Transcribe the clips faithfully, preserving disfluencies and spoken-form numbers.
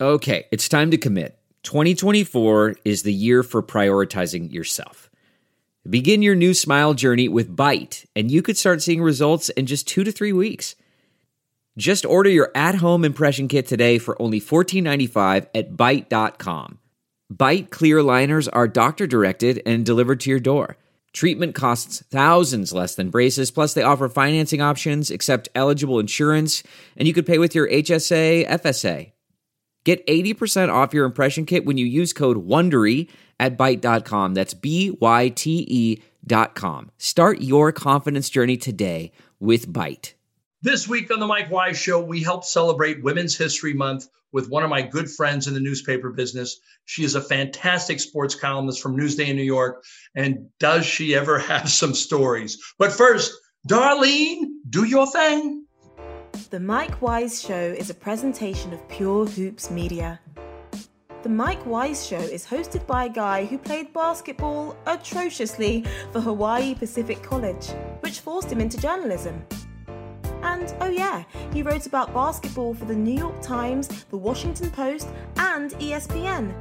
Okay, it's time to commit. twenty twenty-four is the year for prioritizing yourself. Begin your new smile journey with Byte, and you could start seeing results in just two to three weeks. Just order your at-home impression kit today for only fourteen ninety-five at byte dot com. Byte clear aligners are doctor-directed and delivered to your door. Treatment costs thousands less than braces, plus they offer financing options, accept eligible insurance, and you could pay with your H S A, F S A. Get eighty percent off your impression kit when you use code WONDERY at byte dot com. That's B Y T E dot com. Start your confidence journey today with Byte. This week on the Mike Wise Show, we help celebrate Women's History Month with one of my good friends in the newspaper business. She is a fantastic sports columnist from Newsday in New York. And does she ever have some stories? But first, Darlene, do your thing. The Mike Wise Show is a presentation of Pure Hoops Media. The Mike Wise Show is hosted by a guy who played basketball atrociously for Hawaii Pacific College, which forced him into journalism. And, oh yeah, he wrote about basketball for the New York Times, the Washington Post, and E S P N.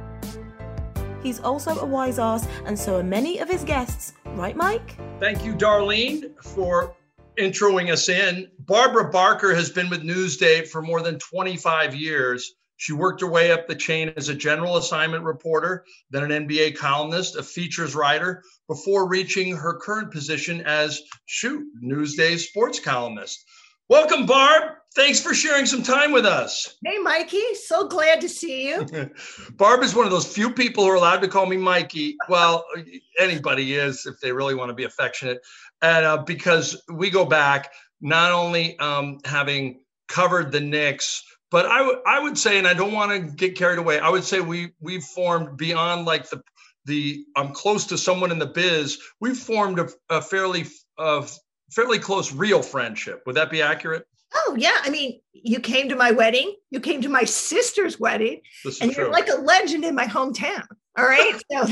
He's also a wise ass, and so are many of his guests. Right, Mike? Thank you, Darlene, for introing us in. Barbara Barker has been with Newsday for more than twenty-five years. She worked her way up the chain as a general assignment reporter, then an N B A columnist, a features writer, before reaching her current position as, shoot, Newsday's sports columnist. Welcome, Barb. Thanks for sharing some time with us. Hey, Mikey. So glad to see you. Barb is one of those few people who are allowed to call me Mikey. Well, anybody is if they really want to be affectionate. And uh, because we go back, not only um, having covered the Knicks, but I, w- I would say, and I don't want to get carried away, I would say we, we've formed beyond like the, the I'm close to someone in the biz, we've formed a, a fairly, uh, fairly close real friendship. Would that be accurate? Oh, yeah. I mean, you came to my wedding. You came to my sister's wedding. This is and true. You're like a legend in my hometown. All right. So,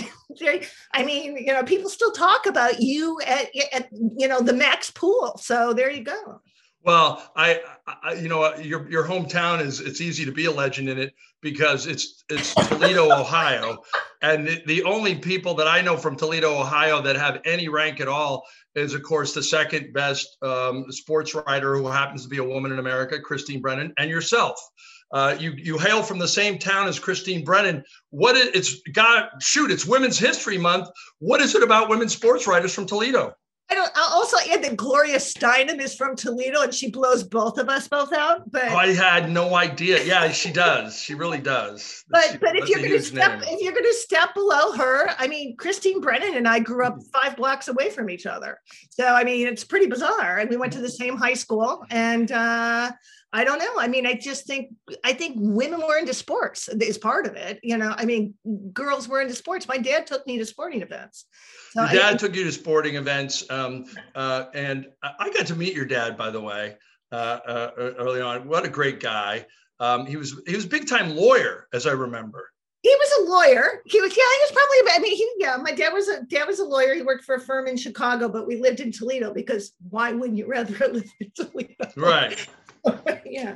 I mean, you know, people still talk about you at, at, you know, the Max Pool. So there you go. Well, I, I, you know, your your hometown is, it's easy to be a legend in it because it's it's Toledo, Ohio. And the, the only people that I know from Toledo, Ohio that have any rank at all is, of course, the second best um, sports writer who happens to be a woman in America, Christine Brennan, and yourself. Uh, you you hail from the same town as Christine Brennan. What is, it's God, shoot, it's Women's History Month. What is it about women sports writers from Toledo? I don't, I'll also add that Gloria Steinem is from Toledo and she blows both of us both out. But I had no idea. Yeah, she does. She really does. But she, but if you're going to step name. if you're going to step below her, I mean, Christine Brennan and I grew up five blocks away from each other. So I mean, it's pretty bizarre. And we went to the same high school. And uh, I don't know. I mean, I just think I think women were into sports is part of it. You know, I mean, girls were into sports. My dad took me to sporting events. So your dad I, took you to sporting events, um, uh, and I got to meet your dad, by the way, uh, uh, early on. What a great guy! Um, he was he was a big time lawyer, as I remember. He was a lawyer. He was yeah. He was probably. I mean, he yeah. My dad was a dad was a lawyer. He worked for a firm in Chicago, but we lived in Toledo because why wouldn't you rather live in Toledo? Right. Yeah.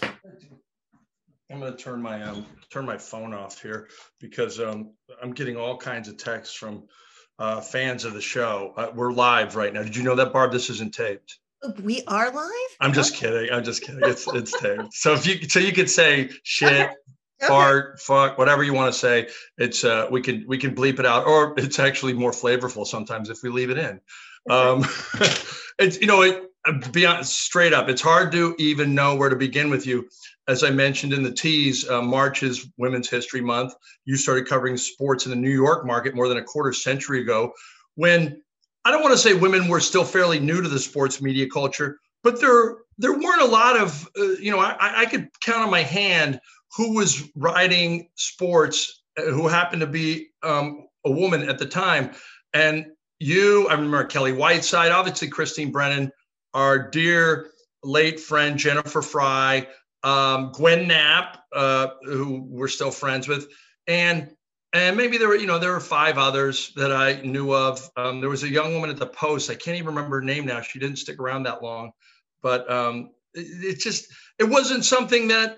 I'm going to turn my um, turn my phone off here because um, I'm getting all kinds of texts from uh, fans of the show. Uh, we're live right now. Did you know that, Barb? This isn't taped. We are live? I'm just kidding. I'm just kidding. It's it's taped. So if you so you could say shit, Okay. Okay. fart, fuck, whatever you want to say. It's uh we can we can bleep it out, or it's actually more flavorful sometimes if we leave it in. Um, it's you know it. To be honest, straight up, it's hard to even know where to begin with you. As I mentioned in the tease, uh, March is Women's History Month. You started covering sports in the New York market more than a quarter century ago, when I don't want to say women were still fairly new to the sports media culture, but there there weren't a lot of, uh, you know, I, I could count on my hand who was writing sports, uh, who happened to be um, a woman at the time. And you, I remember Kelly Whiteside, obviously Christine Brennan, our dear late friend Jennifer Fry, um, Gwen Knapp, uh, who we're still friends with, and and maybe there were you know there were five others that I knew of. Um, there was a young woman at the Post. I can't even remember her name now. She didn't stick around that long, but um, it, it just it wasn't something that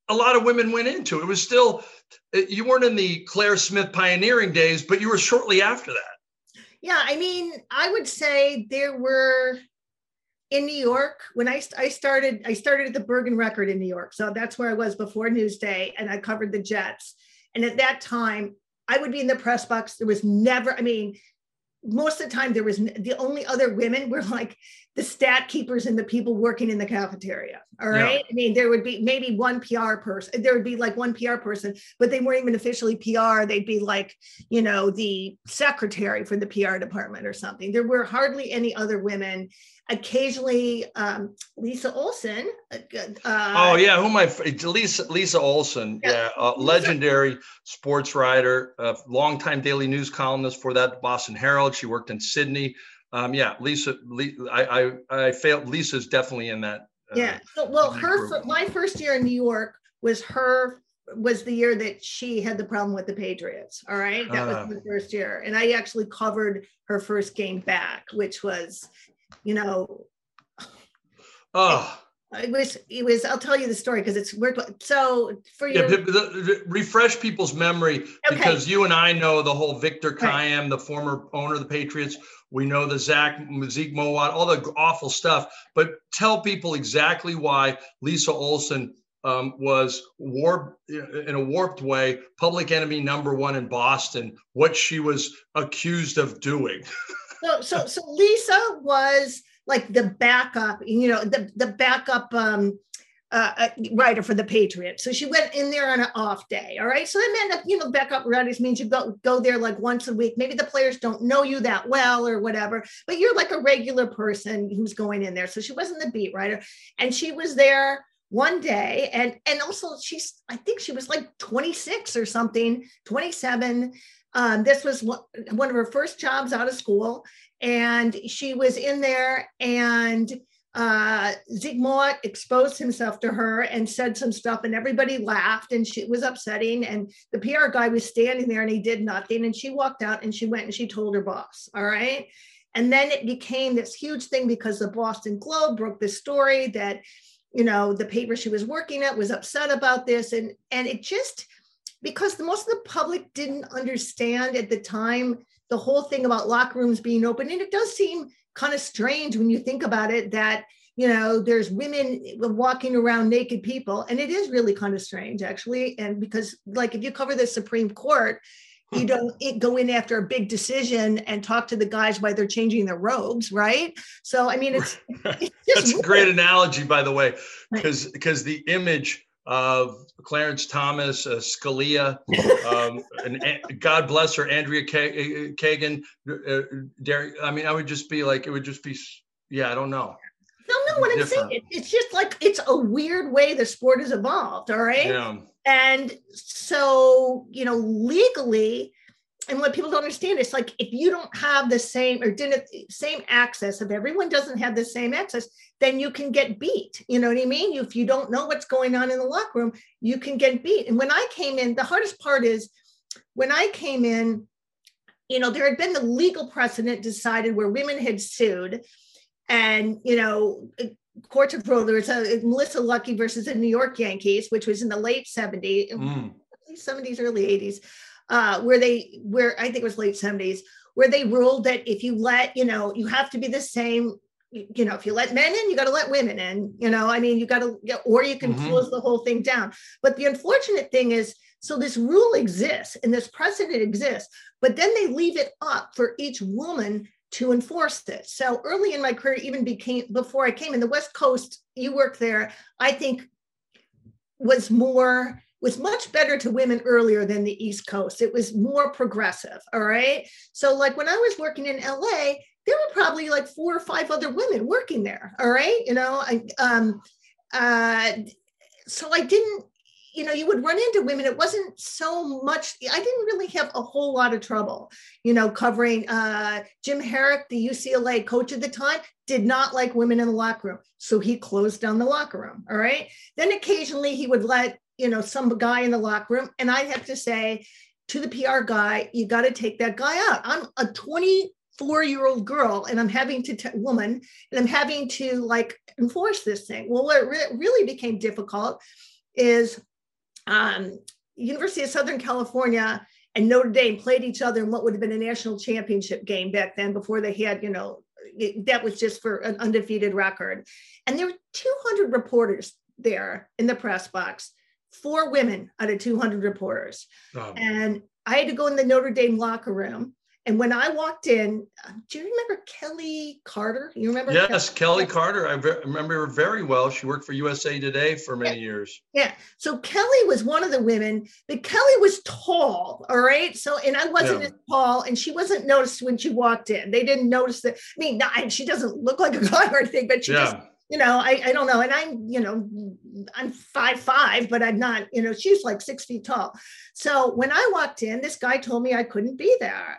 a lot of women went into. It was still, you weren't in the Claire Smith pioneering days, but you were shortly after that. Yeah, I mean, I would say there were, in New York, when I, I started, I started at the Bergen Record in New York. So that's where I was before Newsday, and I covered the Jets. And at that time, I would be in the press box. There was never, I mean, most of the time there was, the only other women were like the stat keepers and the people working in the cafeteria. All right. Yeah. I mean, there would be maybe one P R person, there would be like one P R person, but they weren't even officially P R. They'd be like, you know, the secretary for the P R department or something. There were hardly any other women. Occasionally, um, Lisa Olson. Uh, oh yeah, who am I? Lisa Lisa Olson, yeah, yeah uh, legendary sports writer, uh, longtime Daily News columnist for that Boston Herald. She worked in Sydney. Um, yeah, Lisa. Lisa I, I I failed. Lisa's definitely in that. Uh, yeah. So, well, her group. My first year in New York was her was the year that she had the problem with the Patriots. All right, that uh, was the first year, and I actually covered her first game back, which was. You know, oh, it, it was, it was, I'll tell you the story because it's weird. So for you, yeah, refresh people's memory okay. because you and I know the whole Victor Kiam, right. the former owner of the Patriots. We know the Zach, Zeke Mowat, all the awful stuff, but tell people exactly why Lisa Olson um, was warped in a warped way, public enemy number one in Boston, what she was accused of doing. So, so, so Lisa was like the backup, you know, the, the backup um, uh, writer for the Patriots. So she went in there on an off day. All right. So that meant, you know, backup writers means you go, go there like once a week. Maybe the players don't know you that well or whatever, but you're like a regular person who's going in there. So she wasn't the beat writer. And she was there one day. And, and also she's, I think she was like twenty-six or something, twenty-seven. Um, this was one of her first jobs out of school, and she was in there, and uh, Zeke Mowat exposed himself to her and said some stuff, and everybody laughed, and she, it was upsetting, and the P R guy was standing there, and he did nothing, and she walked out, and she went and she told her boss, all right? And then it became this huge thing because the Boston Globe broke this story that, you know, the paper she was working at was upset about this, and, and it just... because the, most of the public didn't understand at the time the whole thing about locker rooms being open. And it does seem kind of strange when you think about it that, you know, there's women walking around naked people. And it is really kind of strange, actually. And because, like, if you cover the Supreme Court, you don't go in after a big decision and talk to the guys while they're changing their robes, right? So, I mean, it's, it's just That's weird. A great analogy, by the way, because because the image of Clarence Thomas, uh, Scalia, um, and, and God bless her, Andrea Kagan. Uh, Derek, I mean, I would just be like, it would just be, yeah, I don't know. No, no, what I'm saying, it's just like, it's a weird way the sport has evolved, all right? Yeah. And so, you know, legally, and what people don't understand is like, if you don't have the same or didn't same access, if everyone doesn't have the same access, then you can get beat. You know what I mean? If you don't know what's going on in the locker room, you can get beat. And when I came in, the hardest part is when I came in, you know, there had been the legal precedent decided where women had sued, and, you know, courts of ruled. There was a Melissa Luckey versus the New York Yankees, which was in the late seventies, mm. seventies, early eighties. Uh, where they, where I think it was late seventies, where they ruled that if you let, you know, you have to be the same, you know, if you let men in, you got to let women in, you know, I mean, you got to, or you can mm-hmm. close the whole thing down. But the unfortunate thing is, so this rule exists and this precedent exists, but then they leave it up for each woman to enforce this. So early in my career, even became, before I came in the West Coast, you worked there, I think was more, was much better to women earlier than the East Coast. It was more progressive, all right? So like when I was working in L A, there were probably like four or five other women working there, all right? You know, I, um, uh, so I didn't, you know, you would run into women. It wasn't so much, I didn't really have a whole lot of trouble, you know, covering uh, Jim Herrick, the U C L A coach at the time, did not like women in the locker room. So he closed down the locker room, all right? Then occasionally he would let, you know, some guy in the locker room. And I have to say to the P R guy, you got to take that guy out. I'm a twenty-four year old girl and I'm having to, t- woman, and I'm having to like enforce this thing. Well, what re- really became difficult is um, University of Southern California and Notre Dame played each other in what would have been a national championship game back then, before they had, you know, it, that was just for an undefeated record. And there were two hundred reporters there in the press box, four women out of two hundred reporters. Oh. And I had to go in the Notre Dame locker room. And when I walked in, do you remember Kelly Carter? You remember? Yes, Kelly, Kelly Carter. I ve- remember her very well. She worked for U S A Today for many yeah. years. Yeah. So Kelly was one of the women, but Kelly was tall. All right. So, and I wasn't yeah. as tall, and she wasn't noticed when she walked in. They didn't notice that. I mean, not, she doesn't look like a guy or anything, but she yeah. just, you know, I, I don't know. And I'm, you know, I'm five, five, but I'm not, you know, she's like six feet tall. So when I walked in, this guy told me I couldn't be there.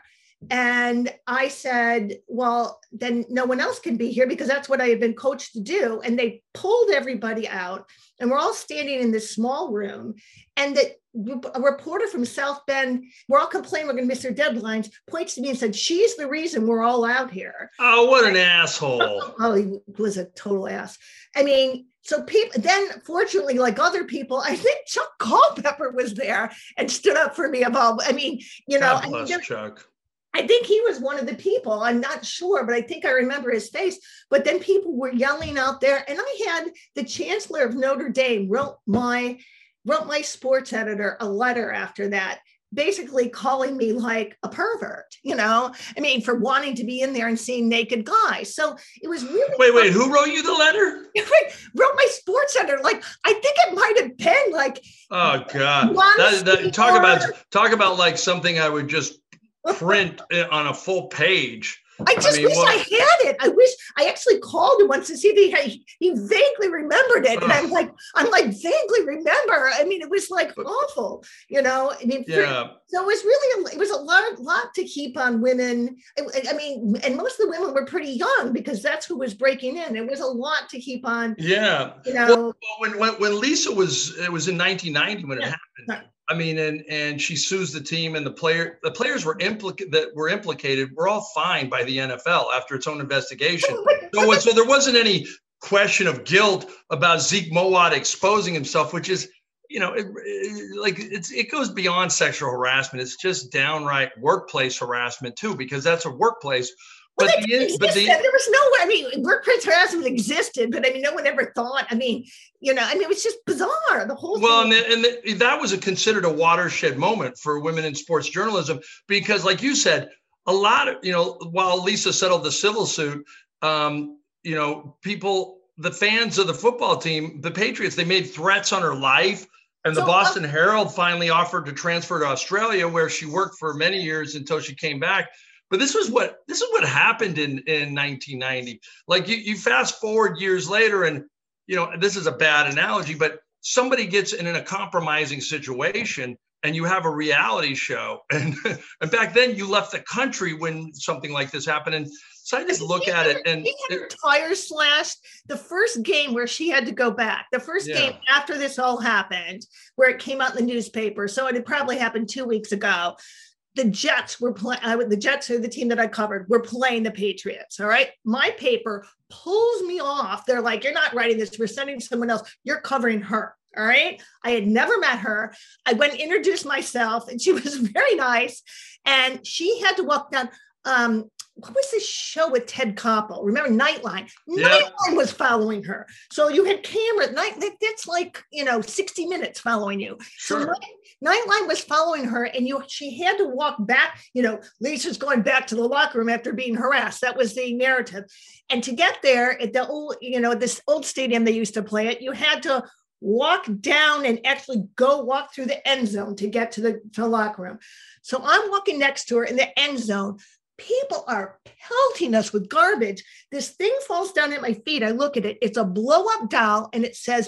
And I said, well, then no one else can be here, because that's what I had been coached to do. And they pulled everybody out, and we're all standing in this small room. And the, a reporter from South Bend, we're all complaining we're going to miss their deadlines, points to me and said, she's the reason we're all out here. Oh, what an asshole. Oh, he was a total ass. I mean, so people, then fortunately, like other people, I think Chuck Culpepper was there and stood up for me about, I mean, you know, God bless I mean, Chuck. I think he was one of the people. I'm not sure, but I think I remember his face. But then people were yelling out there, and I had the chancellor of Notre Dame wrote my wrote my sports editor a letter after that, basically calling me like a pervert. You know, I mean, for wanting to be in there and seeing naked guys. So it was really wait, wait. Who wrote you the letter? Wrote my sports editor. Like, I think it might have been like. Oh God! That, that, talk about talk about like something I would just print it on a full page. I just I mean, wish well, I had it. I wish I actually called him once to see if he, he vaguely remembered it. And I'm like, I'm like, vaguely remember. I mean, it was like but, awful, you know? I mean, yeah. For, so it was really, a, it was a lot, lot to keep on women. I, I mean, and most of the women were pretty young, because that's who was breaking in. It was a lot to keep on. Yeah. You know, well, when, when, when Lisa was, it was in nineteen ninety when it yeah. happened. I mean, and and she sues the team, and the player, the players were implicated that were implicated were all fined by the N F L after its own investigation. So, so there wasn't any question of guilt about Zeke Mowat exposing himself, which is, you know, it, it, like it's it goes beyond sexual harassment. It's just downright workplace harassment too, because that's a workplace. But, well, the, but the, there was no, I mean, workplace harassment existed, but I mean, no one ever thought, I mean, you know, I mean, it was just bizarre, the whole well, thing. Well, and, the, and the, that was a considered a watershed moment for women in sports journalism, because like you said, a lot of, you know, while Lisa settled the civil suit, um, you know, people, the fans of the football team, the Patriots, they made threats on her life. And the so, Boston uh, Herald finally offered to transfer to Australia, where she worked for many years until she came back. But this was what this is what happened in, in nineteen ninety. Like you, you fast forward years later, and you know, this is a bad analogy, but somebody gets in a compromising situation, and you have a reality show. And, and back then, you left the country when something like this happened. And so I just look at it, and she had her tires slashed. The first game where she had to go back, the first yeah. game after this all happened, where it came out in the newspaper. So it had probably happened two weeks ago. The Jets were playing, the Jets are the team that I covered, were playing the Patriots, all right? My paper pulls me off. They're like, you're not writing this, we're sending someone else. You're covering her, all right? I had never met her. I went and introduced myself, and she was very nice. And she had to walk down, um, what was this show with Ted Koppel? Remember Nightline? Yeah. Nightline was following her. So you had cameras. Night, that's like, you know, sixty minutes following you. Sure. So Nightline was following her, and you she had to walk back. You know, Lisa's going back to the locker room after being harassed. That was the narrative. And to get there at the old, you know, this old stadium they used to play at, you had to walk down and actually go walk through the end zone to get to the, to the locker room. So I'm walking next to her in the end zone. People are pelting us with garbage. This thing falls down at my feet. I look at it. It's a blow up doll, and it says,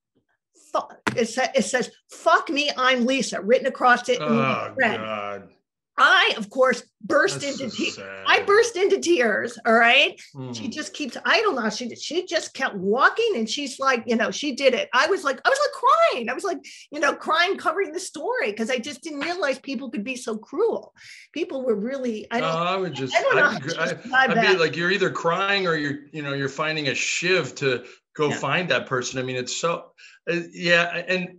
it, sa- it says, fuck me, I'm Lisa, written across it. Oh, God. I, of course, burst That's into so tears. sad. I burst into tears. All right. Mm. She just keeps, I don't know. She, she just kept walking, and she's like, you know, she did it. I was like, I was like crying. I was like, you know, crying, covering the story, because I just didn't realize people could be so cruel. People were really, I don't, uh, I would just, I don't know. I'd, be, I'd, I'd be like, you're either crying or you're, you know, you're finding a shiv to go yeah. find that person. I mean, it's so, uh, yeah. And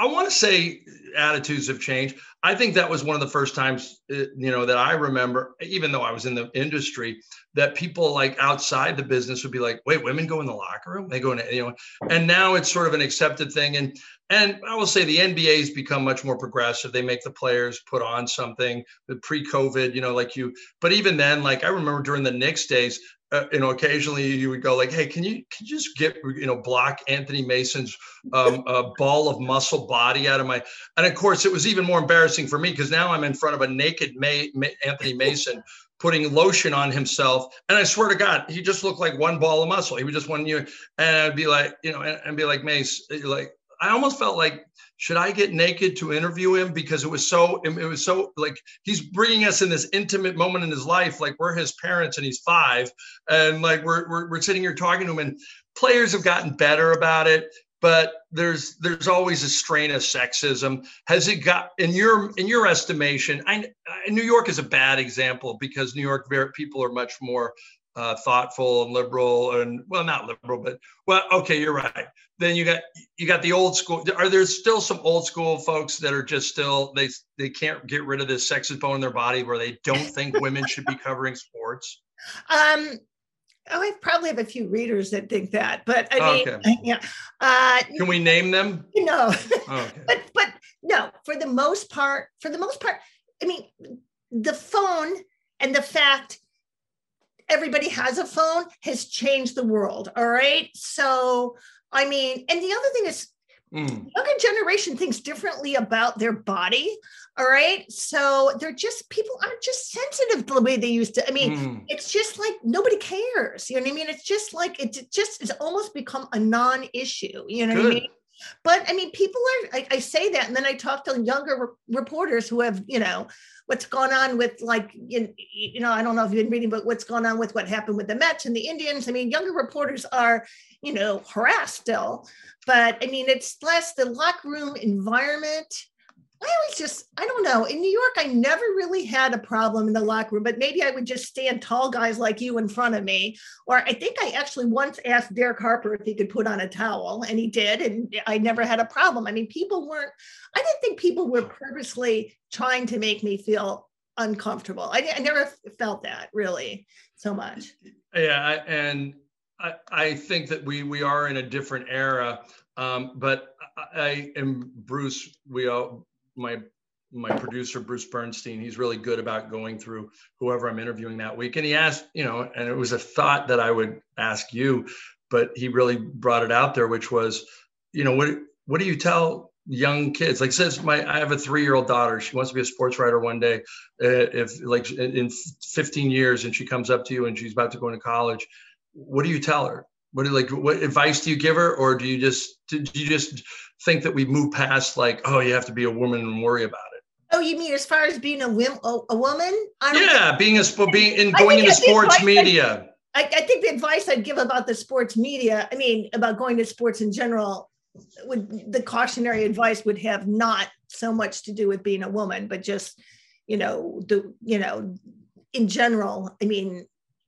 I want to say attitudes have changed. I think that was one of the first times, you know, that I remember, even though I was in the industry, that people like outside the business would be like, wait, women go in the locker room? They go in, you know, and now it's sort of an accepted thing. And, and I will say the N B A's become much more progressive. They make the players put on something pre-COVID, you know, like you, but even then, like I remember during the Knicks days, Uh, you know, occasionally you would go like, hey, can you, can you just get, you know, block Anthony Mason's um, uh, ball of muscle body out of my, and of course it was even more embarrassing for me because now I'm in front of a naked May, May, Anthony Mason putting lotion on himself. And I swear to God, he just looked like one ball of muscle. He was just one year. And I'd be like, you know, and, and be like, Mace, like, I almost felt like, should I get naked to interview him? Because it was so, it was so like, he's bringing us in this intimate moment in his life. Like we're his parents and he's five. And like, we're, we're, we're sitting here talking to him, and players have gotten better about it, but there's, there's always a strain of sexism. Has it got, in your, in your estimation, I, I New York is a bad example because New York people are much more uh, thoughtful and liberal and, well, not liberal, but well, okay, you're right. Then you got you got the old school. Are there still some old school folks that are just still they they can't get rid of this sexist bone in their body where they don't think women should be covering sports? Um, oh, I probably have a few readers that think that, but I mean, okay. yeah. Uh, Can we name them? No, okay. but but no. For the most part, for the most part, I mean, the phone and the fact everybody has a phone has changed the world. All right, so. I mean, and the other thing is, mm. the younger generation thinks differently about their body. All right. So they're just, people aren't just sensitive the way they used to. I mean, mm. it's just like nobody cares. You know what I mean? It's just like, it just, it's almost become a non-issue. You know Good. What I mean? But I mean, people are, I, I say that, and then I talk to younger re- reporters who have, you know, what's gone on with like, you, you know, I don't know if you've been reading, but what's going on with what happened with the Mets and the Indians. I mean, younger reporters are, you know, harassed still, but I mean, it's less the locker room environment. I always just, I don't know. In New York, I never really had a problem in the locker room, but maybe I would just stand tall guys like you in front of me. Or I think I actually once asked Derek Harper if he could put on a towel, and he did. And I never had a problem. I mean, people weren't, I didn't think people were purposely trying to make me feel uncomfortable. I, I never felt that really so much. Yeah. And I, I think that we, we are in a different era. Um, but I and Bruce, we all, my my producer, Bruce Bernstein, he's really good about going through whoever I'm interviewing that week. And he asked, you know, and it was a thought that I would ask you, but he really brought it out there, which was, you know, what what do you tell young kids? Like says my, I have a three-year-old daughter. She wants to be a sports writer one day. Uh, if like in fifteen years and she comes up to you and she's about to go into college, what do you tell her? What do like, what advice do you give her? Or do you just, do you just think that we move past like, oh, you have to be a woman and worry about it? Oh, you mean as far as being a, whim, a, a woman? I don't yeah, think, being a being in going into sports media. I, I think the advice I'd give about the sports media, I mean, about going to sports in general, would the cautionary advice would have not so much to do with being a woman, but just, you know, the, you know, in general, I mean,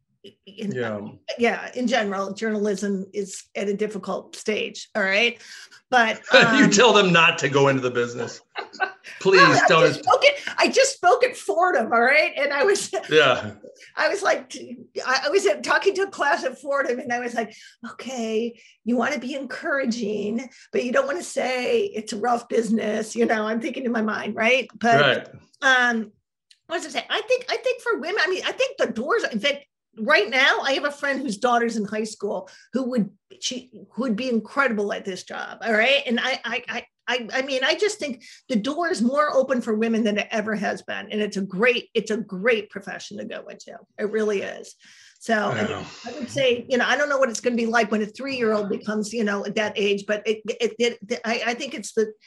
in, yeah. yeah, in general, journalism is at a difficult stage. All right. But um, you tell them not to go into the business. Please well, I don't. Just spoke at, I just spoke at Fordham. All right. And I was, yeah, I was like, I was talking to a class at Fordham, and I was like, okay, you want to be encouraging, but you don't want to say it's a rough business. You know, I'm thinking in my mind. Right. But, right. um, what was I saying? I think, I think for women, I mean, I think the doors, in fact, right now, I have a friend whose daughter's in high school who would she would be incredible at this job. All right, and I I I I mean I just think the door is more open for women than it ever has been, and it's a great it's a great profession to go into. It really is. So I, I, I would say, you know, I don't know what it's going to be like when a three-year-old becomes, you know, at that age, but it it, it, it I, I think it's the.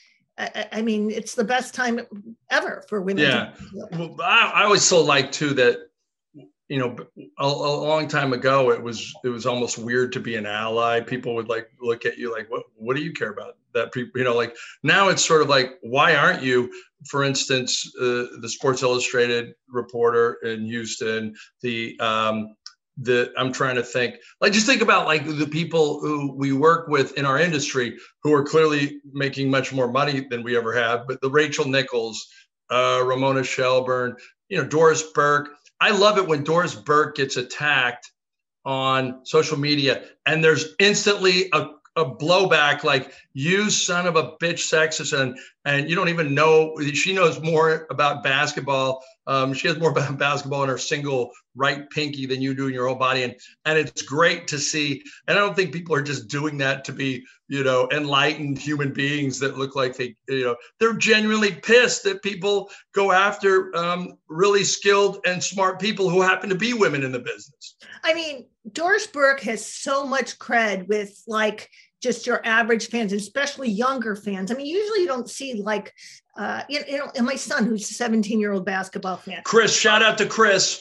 I mean, it's the best time ever for women. Yeah, well, I, I always so like too that. You know, a, a long time ago, it was it was almost weird to be an ally. People would like look at you like, what what do you care about that? People, you know, like now it's sort of like, why aren't you? For instance, uh, the Sports Illustrated reporter in Houston, the um, that I'm trying to think. Like, just think about like the people who we work with in our industry who are clearly making much more money than we ever have. But the Rachel Nichols, uh, Ramona Shelburne, you know, Doris Burke. I love it when Doris Burke gets attacked on social media and there's instantly a, a blowback like, you son of a bitch sexist, and and you don't even know, she knows more about basketball. Um, she has more about basketball in her single right pinky than you do in your whole body. And and it's great to see. And I don't think people are just doing that to be, you know, enlightened human beings that look like they, you know, they're genuinely pissed that people go after um, really skilled and smart people who happen to be women in the business. I mean, Doris Burke has so much cred with like just your average fans, especially younger fans. I mean, usually you don't see like, uh, you, you know, and my son, who's a seventeen year old basketball fan. Chris, shout out to Chris.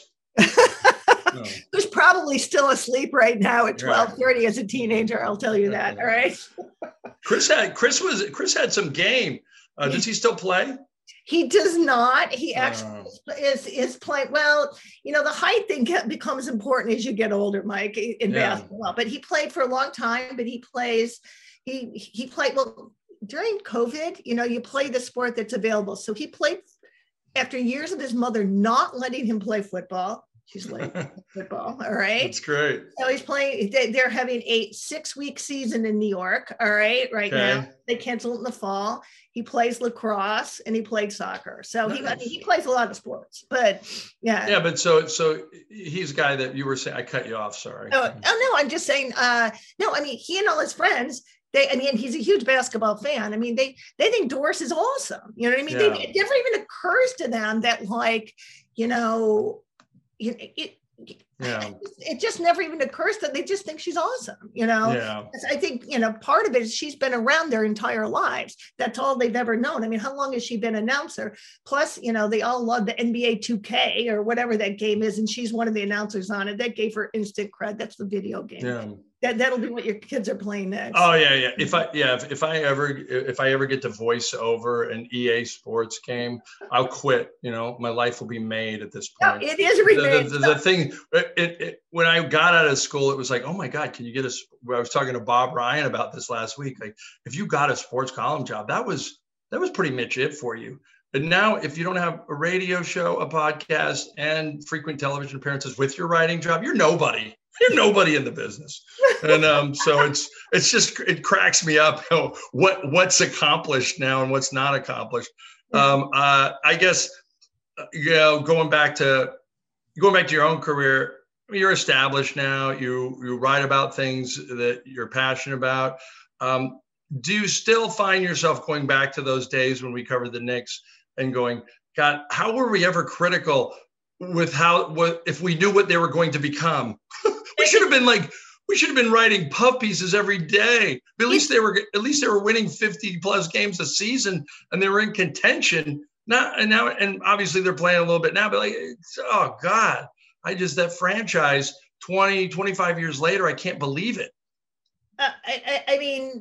No. Who's probably still asleep right now at twelve thirty as a teenager. I'll tell you that. All right. Chris had, Chris was, Chris had some game. Uh, does he still play? He does not. He actually oh. is, is playing. Well, you know, the height thing becomes important as you get older, Mike, in yeah. basketball. But he played for a long time, but he plays, he he played, well, during COVID, you know, you play the sport that's available. So he played after years of his mother not letting him play football. She's like football. All right. That's great. So he's playing, they, they're having a six week season in New York. All right. Right okay. now they cancel it in the fall. He plays lacrosse and he played soccer. So nice. he, I mean, he plays a lot of sports, but yeah. Yeah. But so, so he's a guy that you were saying, I cut you off. Sorry. Oh, oh no, I'm just saying, uh, no, I mean, he and all his friends, They, I mean, he's a huge basketball fan. I mean, they they think Doris is awesome. You know what I mean? Yeah. They, it never even occurs to them that, like, you know, you, it, yeah. it just never even occurs to them. They just think she's awesome. You know, yeah. I think, you know, part of it is she's been around their entire lives. That's all they've ever known. I mean, how long has she been an announcer? Plus, you know, they all love the N B A two K or whatever that game is. And she's one of the announcers on it. That gave her instant cred. That's the video game. Yeah. That that'll be what your kids are playing next. Oh yeah, yeah. If I yeah, if, if I ever if I ever get to voice over an E A Sports game, I'll quit. You know, my life will be made at this point. No, it is remade. The, the, the, the thing, it, it, when I got out of school, it was like, oh my God, can you get a? I was talking to Bob Ryan about this last week. Like, if you got a sports column job, that was that was pretty much it for you. But now, if you don't have a radio show, a podcast, and frequent television appearances with your writing job, you're nobody. You're nobody in the business. And um, so it's it's just, it cracks me up how, what what's accomplished now and what's not accomplished. Um, uh, I guess, you know, going back to going back to your own career, you're established now. You you write about things that you're passionate about. Um, do you still find yourself going back to those days when we covered the Knicks and going, God, how were we ever critical with how, what, if we knew what they were going to become? We should have been like, we should have been writing puff pieces every day. But at least they were, at least they were winning fifty plus games a season and they were in contention. Now, and now, and obviously they're playing a little bit now, but like, it's, oh God, I just, that franchise twenty, twenty-five years later, I can't believe it. Uh, I, I mean,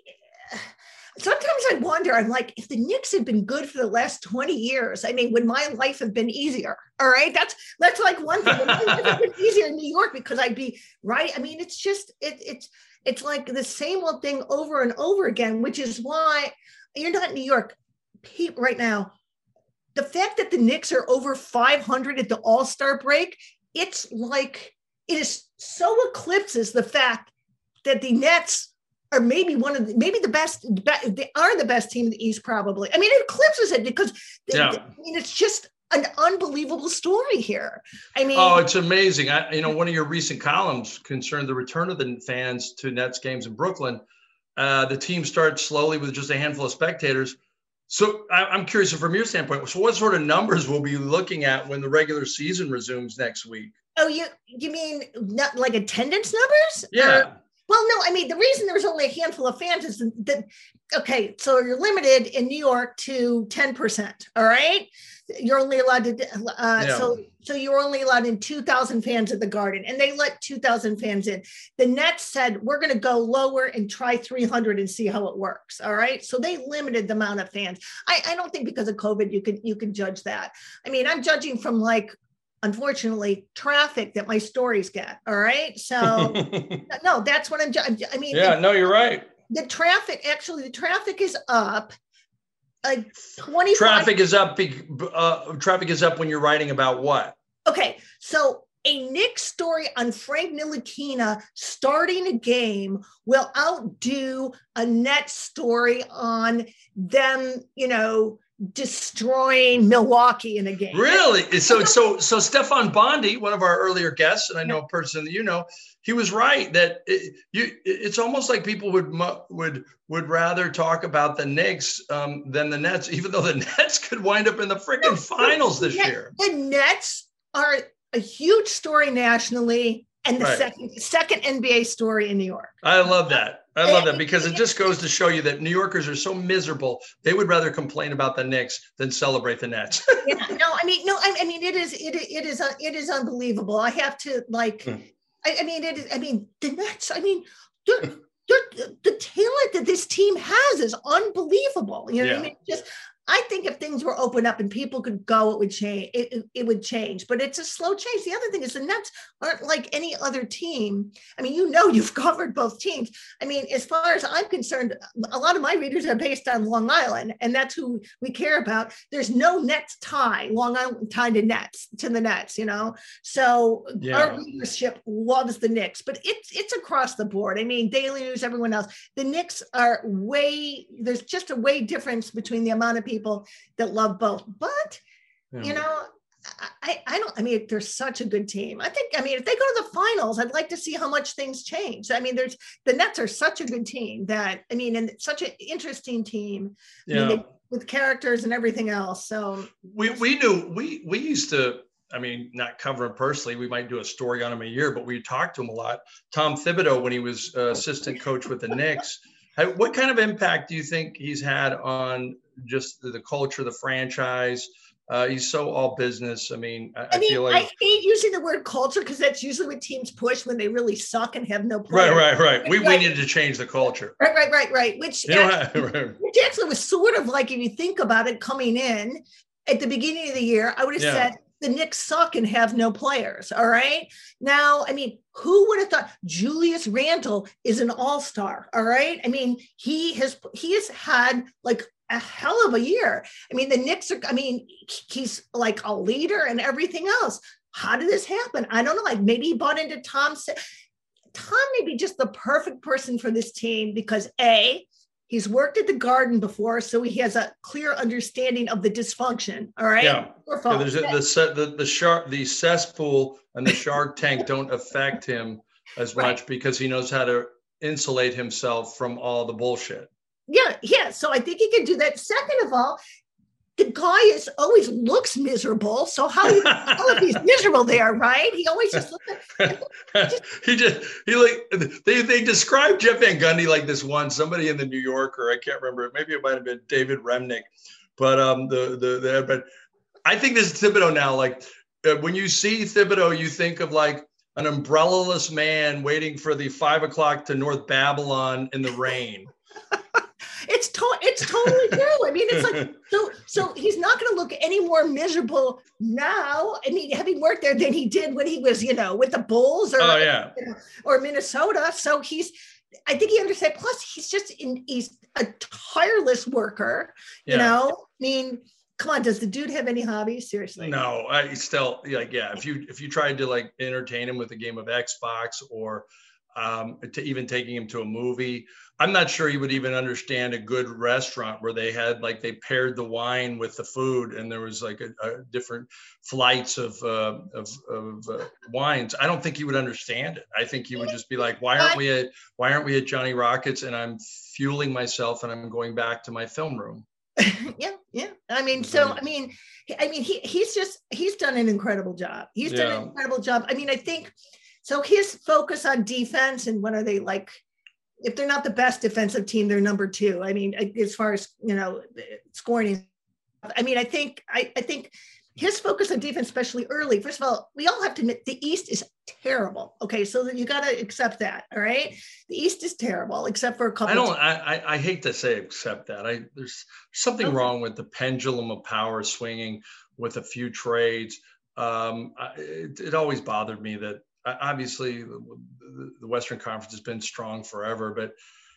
sometimes I wonder, I'm like, if the Knicks had been good for the last twenty years, I mean, would my life have been easier? All right. That's, that's like one thing. Would my life have been easier in New York because I'd be right. I mean, it's just, it, it's, it's like the same old thing over and over again, which is why you're not in New York right now. The fact that the Knicks are over five hundred at the All-Star break, it's like, it is so eclipses the fact that the Nets are maybe one of the, maybe the best, they are the best team in the East, probably. I mean, it eclipses it because they, yeah. I mean, it's just an unbelievable story here. I mean, oh, it's amazing. I, you know, one of your recent columns concerned the return of the fans to Nets games in Brooklyn. Uh, the team starts slowly with just a handful of spectators. So I, I'm curious, from your standpoint, so what sort of numbers we'll be looking at when the regular season resumes next week? Oh, you you mean not like attendance numbers? Yeah. Or, well, no, I mean, the reason there's only a handful of fans is that, okay, so you're limited in New York to ten percent, all right? You're only allowed to, uh, yeah. so so you're only allowed in two thousand fans at the Garden, and they let two thousand fans in. The Nets said, we're going to go lower and try three hundred and see how it works, all right? So they limited the amount of fans. I, I don't think because of COVID, you can, you can judge that. I mean, I'm judging from like, unfortunately, traffic that my stories get. All right. So, no, that's what I'm, I mean, yeah, no, you're right. The traffic, actually, the traffic is up. Like twenty-five Traffic is up. Uh, traffic is up when you're writing about what? Okay. So, a Knicks story on Frank Ntilikina starting a game will outdo a Nets story on them, you know, destroying Milwaukee in a game. Really? So, so, so Stefan Bondi, one of our earlier guests, and I know a person that you know, he was right that it, you. It's almost like people would would would rather talk about the Knicks um, than the Nets, even though the Nets could wind up in the freaking no, finals this Net, year. The Nets are a huge story nationally, and the right. second second N B A story in New York. I love that. I love that because it just goes to show you that New Yorkers are so miserable. They would rather complain about the Knicks than celebrate the Nets. yeah, no, I mean, no, I, I mean, it is, it, it is, uh, it is unbelievable. I have to like, mm. I, I mean, it is, I mean, the Nets, I mean, they're, they're, the talent that this team has is unbelievable. You know yeah. what I mean? Just, I think if things were open up and people could go, it would change. It, it, it would change, but it's a slow change. The other thing is the Nets aren't like any other team. I mean, you know, you've covered both teams. I mean, as far as I'm concerned, a lot of my readers are based on Long Island, and that's who we care about. There's no Nets tie, Long Island tie to Nets, to the Nets, you know? So yeah. our readership loves the Knicks, but it's, it's across the board. I mean, Daily News, everyone else, the Knicks are way, there's just a way difference between the amount of people people that love both, but yeah. you know, I, I don't, I mean, they're such a good team. I think, I mean, if they go to the finals, I'd like to see how much things change. I mean, there's, the Nets are such a good team that, I mean, and such an interesting team yeah. I mean, they, with characters and everything else. So we, we knew, we, we used to, I mean, not cover him personally. We might do a story on him a year, but we talked to him a lot. Tom Thibodeau, when he was uh, assistant coach with the Knicks, what kind of impact do you think he's had on just the, the culture, the franchise? Uh, he's so all business. I mean, I, I, mean, I feel like I hate using the word culture because that's usually what teams push when they really suck and have no players. Right, right, right. We, right. we needed to change the culture. Right, right, right, right. Which, you know, actually, right. which actually was sort of like, if you think about it, coming in at the beginning of the year, I would have yeah. said the Knicks suck and have no players. All right. Now, I mean, who would have thought Julius Randle is an all-star? All right. I mean, he has, he has had like a hell of a year. I mean, the Knicks are, I mean, he's like a leader and everything else. How did this happen? I don't know. Like maybe he bought into Tom. Tom may be just the perfect person for this team because A, he's worked at the Garden before, so he has a clear understanding of the dysfunction. All right. Yeah. yeah there's a, the the the shark, the cesspool and the Shark Tank don't affect him as much right. because he knows how to insulate himself from all the bullshit. Yeah, yeah. So I think he can do that. Second of all, the guy is always looks miserable. So how do you tell if he's miserable there, right? He always just looks like, just, he just he like they they described Jeff Van Gundy like this one. Somebody in the New Yorker, I can't remember. Maybe it might have been David Remnick, but um the the, the but I think this is Thibodeau now. Like uh, when you see Thibodeau, you think of like an umbrella-less man waiting for the five o'clock to North Babylon in the rain. It's to- it's totally true. I mean, it's like, so so he's not going to look any more miserable now. I mean, having worked there than he did when he was, you know, with the Bulls or, oh, yeah. you know, or Minnesota. So he's, I think he understands. Plus, he's just, in, he's a tireless worker, you yeah. know, I mean, come on, does the dude have any hobbies? Seriously? No, I still like, yeah. If you, if you tried to like entertain him with a game of Xbox or um, to even taking him to a movie, I'm not sure he would even understand a good restaurant where they had like they paired the wine with the food and there was like a, a different flights of uh, of, of uh, wines. I don't think he would understand it. I think he would just be like, why aren't we at why aren't we at Johnny Rockets and I'm fueling myself and I'm going back to my film room. yeah, yeah. I mean, so I mean, I mean, he he's just he's done an incredible job. He's done yeah. an incredible job. I mean, I think so. His focus on defense and what are they like? If they're not the best defensive team, they're number two. I mean, as far as, you know, scoring. I mean, I think, I, I think his focus on defense, especially early, first of all, we all have to admit the East is terrible. Okay. So you got to accept that. All right. The East is terrible, except for a couple. I don't, I, I hate to say accept that. I, there's something okay. wrong with the pendulum of power swinging with a few trades. Um, I, it, it always bothered me that uh, obviously the, the Western Conference has been strong forever, but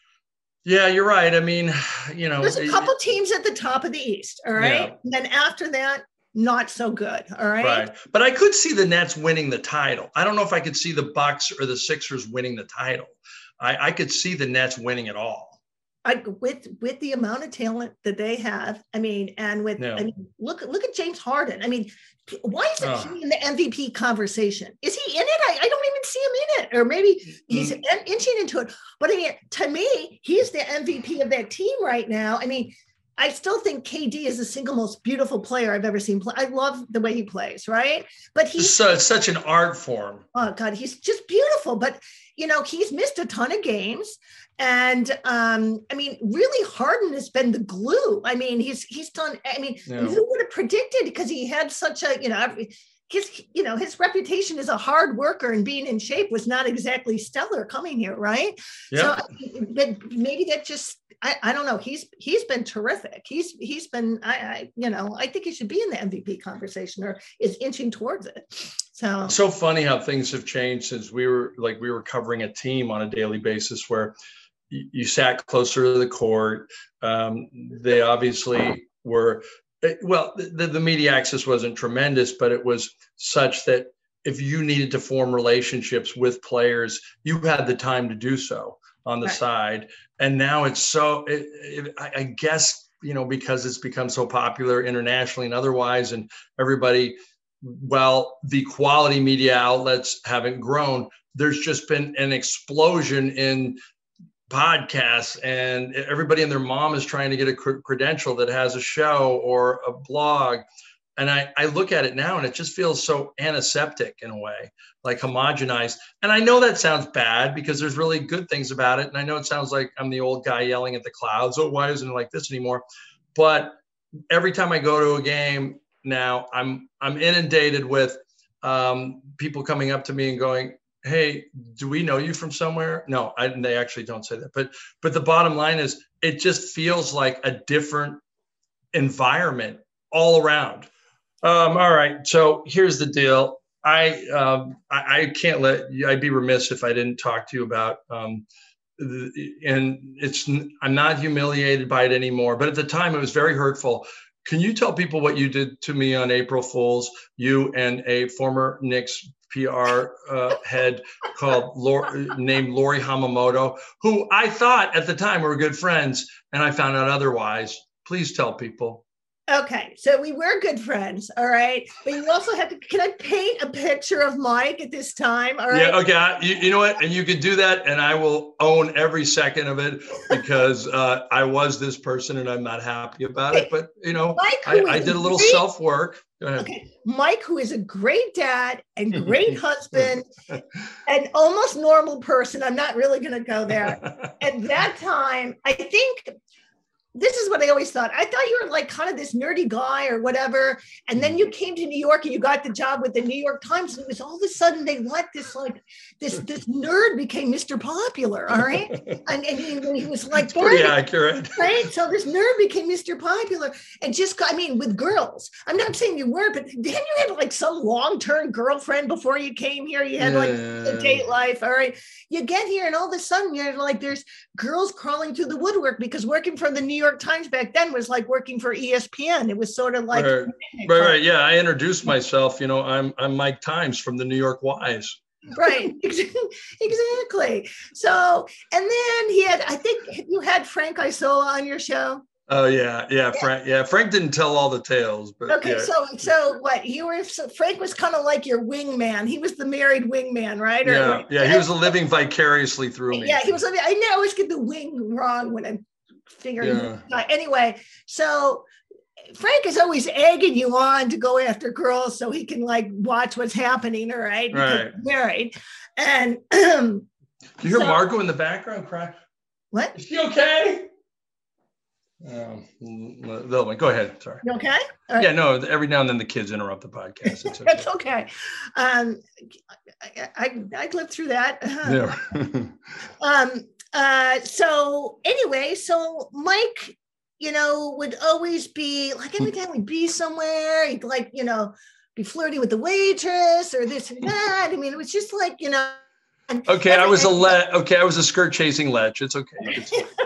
yeah, you're right. I mean, you know, there's a it, couple teams at the top of the East. All right. Yeah. And then after that, not so good. All right. Right. But I could see the Nets winning the title. I don't know if I could see the Bucks or the Sixers winning the title. I, I could see the Nets winning it all. I, with with the amount of talent that they have, I mean, and with Yeah. I mean, look look at James Harden. I mean, why isn't Oh. he in the M V P conversation? Is he in it? I, I don't even see him in it, or maybe he's Mm. in- inching into it. But I mean, to me, he's the M V P of that team right now. I mean, I still think K D is the single most beautiful player I've ever seen play. I love the way he plays, right? But he's So it's such an art form. oh God, he's just beautiful. But you know, he's missed a ton of games. And um, I mean, really Harden has been the glue. I mean, he's he's done, I mean, Yeah. who would have predicted, because he had such a, you know, his, you know, his reputation as a hard worker and being in shape was not exactly stellar coming here, right? Yeah. So but maybe that just, I, I don't know. He's he's been terrific. He's he's been, I, I you know, I think he should be in the M V P conversation, or is inching towards it. So It's so funny how things have changed since we were like we were covering a team on a daily basis where you, you sat closer to the court. Um, they obviously were well. The, the media access wasn't tremendous, but it was such that if you needed to form relationships with players, you had the time to do so on the Right. side. And now it's so. It, it, I, I guess you know because it's become so popular internationally and otherwise, and everybody. While the quality media outlets haven't grown, there's just been an explosion in podcasts, and everybody and their mom is trying to get a cr- credential that has a show or a blog. And I, I look at it now and it just feels so antiseptic in a way, like homogenized. And I know that sounds bad because there's really good things about it. And I know it sounds like I'm the old guy yelling at the clouds. Oh, why isn't it like this anymore? But every time I go to a game, now I'm I'm inundated with um, people coming up to me and going, "Hey, do we know you from somewhere?" No, I, they actually don't say that. But but the bottom line is, it just feels like a different environment all around. Um, all right, so here's the deal. I um, I, I can't let I'd be remiss if I didn't talk to you about. Um, and it's I'm not humiliated by it anymore. But at the time, it was very hurtful. Can you tell people what you did to me on April Fool's? You and a former Knicks P R uh, head called Lori, named Lori Hamamoto, who I thought at the time were good friends, and I found out otherwise. Please tell people. Okay, so we were good friends, all right. But you also have to. Can I paint a picture of Mike at this time? All right. Yeah. Okay. I, you, you know what? And you can do that, and I will own every second of it because uh, I was this person, and I'm not happy about it. But you know, Mike, I, who I is did a little great- self work. Go ahead. Okay, Mike, who is a great dad and great husband, and almost normal person. I'm not really going to go there. At that time, I think. This is what I always thought. I thought you were like kind of this nerdy guy or whatever. And then you came to New York and you got the job with the New York Times. And it was all of a sudden they let this like this this nerd became Mister Popular. All right. And, and he, when he was like, Pretty accurate. right. So this nerd became Mister Popular and just got, I mean, with girls. I'm not saying you were, but then you had like some long-term girlfriend before you came here. You had like a date life. All right. You get here and all of a sudden you're like, there's girls crawling through the woodwork because working for the New York Times back then was like working for E S P N. It was sort of like right, right, right. Yeah, I introduced myself. You know, I'm I'm Mike Times from the New York Wise. Right, exactly. So, and then he had, I think you had Frank Isola on your show. Oh yeah, yeah, Frank. Yeah, Frank didn't tell all the tales, but Okay, yeah. so so what you were? So Frank was kind of like your wingman. He was the married wingman, right? Or, Yeah, yeah, he was living vicariously through me. Yeah, he was. I know, I always get the wing wrong when I'm figuring. Yeah. Anyway, so Frank is always egging you on to go after girls so he can like watch what's happening. All right, Right. He's married, and um, Do you hear so- Marco in the background cry? what? Is she okay? Um, Lil, go ahead. Sorry. You okay? All right. Yeah, no. Every now and then the kids interrupt the podcast. It's okay. That's okay. Um, I, I, I lived through that. Yeah. um, uh, so anyway, so Mike, you know, would always be like, every time we'd be somewhere, he'd like, you know, be flirting with the waitress or this and that. I mean, it was just like, you know. Okay, every, I was a le- okay, I was a skirt chasing lech. It's okay.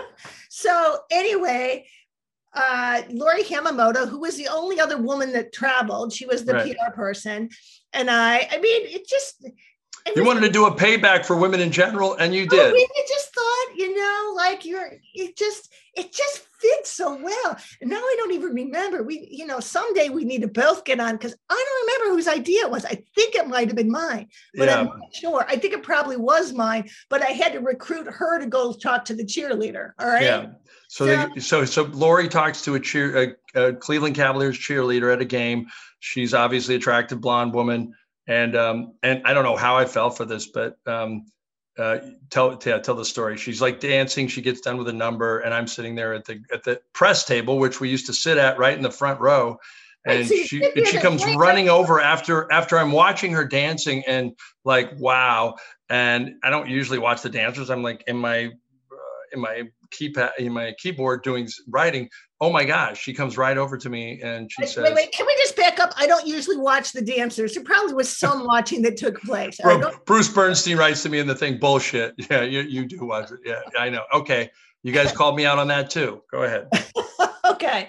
So anyway, uh, Lori Hamamoto, who was the only other woman that traveled, she was the right. P R person, and I. I mean, it just. It you wanted to do a payback for women in general, and you did. Oh, we just thought, you know, like you're, it just, it just fits so well. And now I don't even remember. We, you know, someday we need to both get on because I don't remember whose idea it was. I think it might have been mine, but yeah. I'm not sure. I think it probably was mine, but I had to recruit her to go talk to the cheerleader. All right. Yeah. So, so, they, so, so Lori talks to a cheer, a, a Cleveland Cavaliers cheerleader at a game. She's obviously an attractive blonde woman. And um, and I don't know how I fell for this, but um, uh, tell yeah, tell the story. She's like dancing. She gets done with a number, and I'm sitting there at the at the press table, which we used to sit at right in the front row. And she and she comes running over after after I'm watching her dancing, and like wow. And I don't usually watch the dancers. I'm like in my uh, in my keypad in my keyboard doing writing. Oh my gosh, she comes right over to me and she wait, says, wait, wait, can we just back up? I don't usually watch the dancers. There probably was some watching that took place. Bro, Bruce Bernstein writes to me in the thing, bullshit. Yeah, you, you do watch it. Yeah, I know. Okay. You guys called me out on that too. Go ahead. Okay.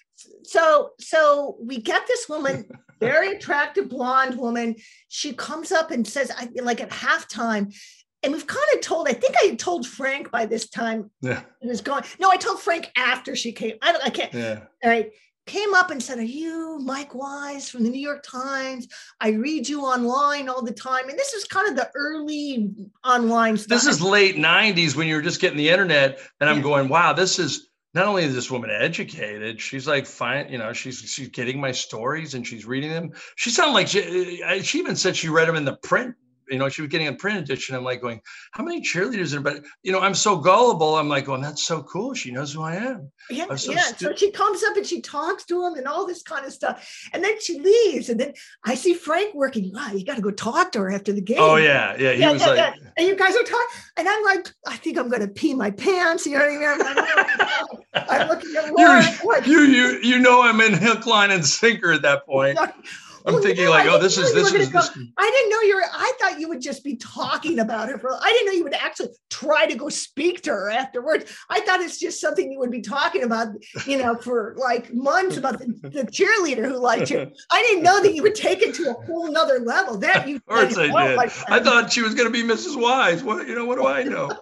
So, so we get this woman, very attractive blonde woman. She comes up and says, I like at halftime, and we've kind of told, I think I told Frank by this time. Yeah. It was going. No, I told Frank after she came. I don't, I can't. Yeah. All right. Came up and said, are you Mike Wise from the New York Times? I read you online all the time. And this is kind of the early online stuff. This is late nineties when you were just getting the internet. And I'm yeah. going, wow, this is not only is this woman educated, she's like, fine, you know, she's she's getting my stories and she's reading them. She sounded like she, she even said she read them in the print. You know, she was getting a print edition. I'm like going, how many cheerleaders are, but you know, I'm so gullible. I'm like going, that's so cool. She knows who I am. Yeah. So yeah. Stu- so she comes up and she talks to him and all this kind of stuff. And then she leaves. And then I see Frank working. Wow, you got to go talk to her after the game. Oh yeah. Yeah. He yeah, was yeah, like, yeah. And you guys are talking. And I'm like, I think I'm going to pee my pants. You know what I mean? I'm, I'm looking at Laura. Like, you, you, you know, I'm in hook, line and sinker at that point. I'm well, thinking no, like, oh, this is, this is, go, this. I didn't know you were, I thought you would just be talking about her. For, I didn't know you would actually try to go speak to her afterwards. I thought it's just something you would be talking about, you know, for like months about the, the cheerleader who liked you. I didn't know that you would take it to a whole nother level. That you, of course like, I did. Oh, I thought she was going to be Missus Wise. What, you know, what do I know?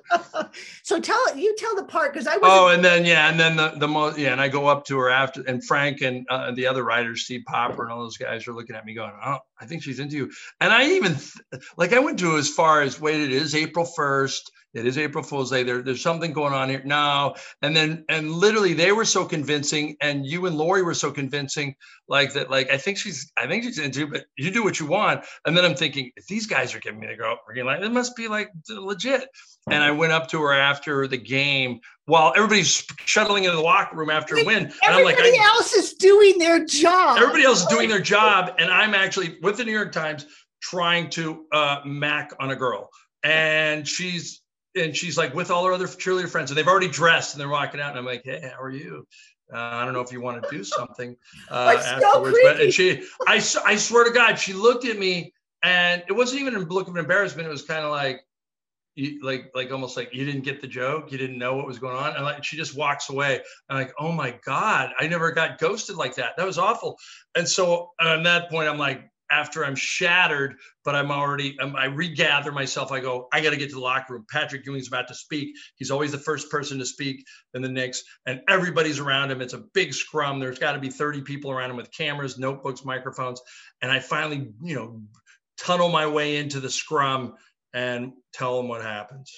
So tell you tell the part. Cause I was. Oh, and then, yeah. And then the, the most, yeah. And I go up to her after, and Frank and uh, the other writers, Steve Popper and all those guys are looking at me going, oh, I think she's into you. And I even th- like I went to as far as wait, it is April first. It is April Fool's Day. There, there's something going on here now. And then and literally they were so convincing, and you and Lori were so convincing, like that, like I think she's I think she's into you, but you do what you want. And then I'm thinking, if these guys are giving me the girl, like it must be like legit. And I went up to her after the game while everybody's shuttling into the locker room after a win. And I'm like, everybody else is doing their job. Everybody else is doing their job. And I'm actually with the New York Times trying to uh, mac on a girl. And she's and she's like with all her other cheerleader friends, and they've already dressed and they're walking out. And I'm like, hey, how are you? Uh, I don't know if you want to do something uh, afterwards. So but and she, I, I swear to God, she looked at me, and it wasn't even a look of embarrassment. It was kind of like, You, like, like almost like you didn't get the joke. You didn't know what was going on. And like, she just walks away. I'm like, oh my God, I never got ghosted like that. That was awful. And so at that point, I'm like, after I'm shattered, but I'm already, I'm, I regather myself. I go, I got to get to the locker room. Patrick Ewing's about to speak. He's always the first person to speak in the Knicks, and everybody's around him. It's a big scrum. There's got to be thirty people around him with cameras, notebooks, microphones. And I finally, you know, tunnel my way into the scrum and tell them what happens.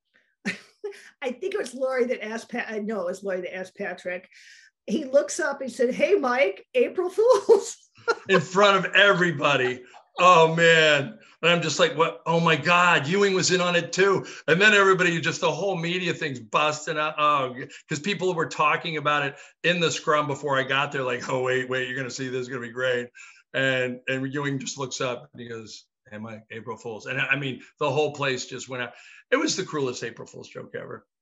I think it was Lori that asked Pat. I know it was Lori that asked Patrick. He looks up and said, "Hey, Mike, April Fools." In front of everybody. Oh man. And I'm just like, what? Oh my God, Ewing was in on it too. And then everybody, just the whole media thing's busting out. Oh, because people were talking about it in the scrum before I got there. Like, oh, wait, wait, you're going to see this is going to be great. And, and Ewing just looks up and he goes, hey, Mike, April Fools. And I mean, the whole place just went out. It was the cruelest April Fool's joke ever.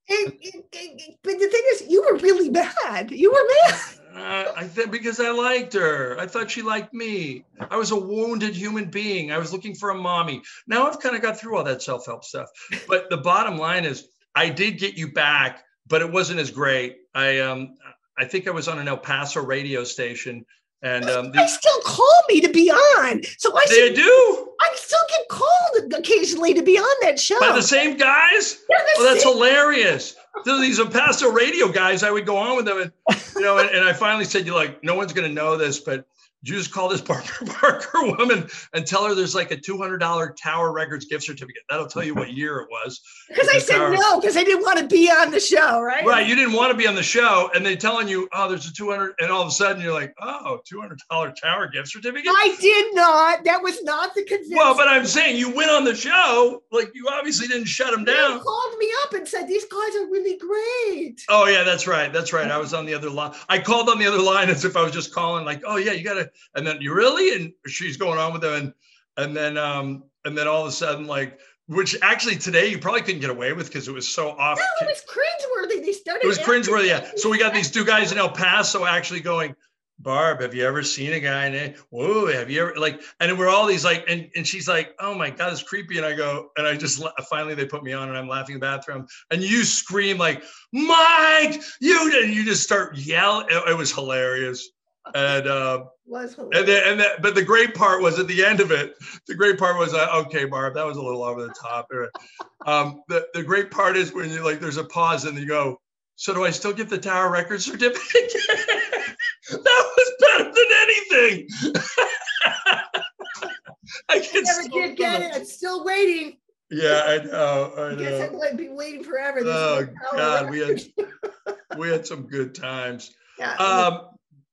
it, it, it, but the thing is, you were really mad. You were mad. Uh, I think because I liked her. I thought she liked me. I was a wounded human being. I was looking for a mommy. Now I've kind of got through all that self-help stuff. But the bottom line is, I did get you back, but it wasn't as great. I um, I think I was on an El Paso radio station, and um, they still call me to be on. So I they should, do. I still get called occasionally to be on that show by the same guys. Oh, that's same. hilarious. These El Paso radio guys, I would go on with them, and you know, and, and I finally said, "You like, no one's going to know this, but you just call this Parker Parker woman and tell her there's like a two hundred dollars Tower Records gift certificate. That'll tell you what year it was." Because I said Tower... no, because I didn't want to be on the show, right? Right. You didn't want to be on the show, and they're telling you, "Oh, there's a two hundred," and all of a sudden you're like, "Oh, two hundred dollars Tower gift certificate." I did not. That was not the convincing. Well, but I'm saying you went on the show, like you obviously didn't shut them down. They called me up and said these guys are really great. Oh yeah, that's right. That's right. I was on the other line. I called on the other line as if I was just calling, like, "Oh yeah, you got to," and then you really. And she's going on with them, and and then um and then all of a sudden, like, which actually today you probably couldn't get away with because it was so off. No, it was cringeworthy. They started. It was cringeworthy, yeah. So we got these two guys in El Paso actually going, "Barb, have you ever seen a guy named Whoa? Have you ever like?" And we're all these like, and and she's like, "Oh my God, it's creepy." And I go, and I just finally they put me on, and I'm laughing in the bathroom, and you scream like, "Mike, you!" And you just start yelling. It, it was hilarious. And uh, was and then and then, but the great part was at the end of it. The great part was uh, okay, Barb, that was a little over the top. Um, the the great part is when you like, there's a pause and you go, "So do I still get the Tower Records certificate?" That was better than anything. I can never did get it. I'm still waiting. Yeah, I know. I, I guess know. I'm going to be waiting forever. This oh God, we had we had some good times. Yeah. Um,